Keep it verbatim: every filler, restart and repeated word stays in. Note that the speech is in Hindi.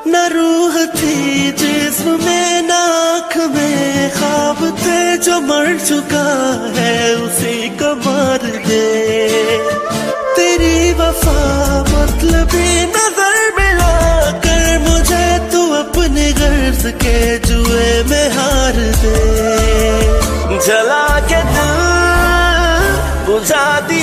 न रूह थी जिस्म में, न आँख में ख्वाब थे। जो मर चुका है उसी को मार दे। तेरी वफा मतलबी नजर मिला कर मुझे तू अपने गर्ज के जुए में हार दे। जला के दिल बुझा दी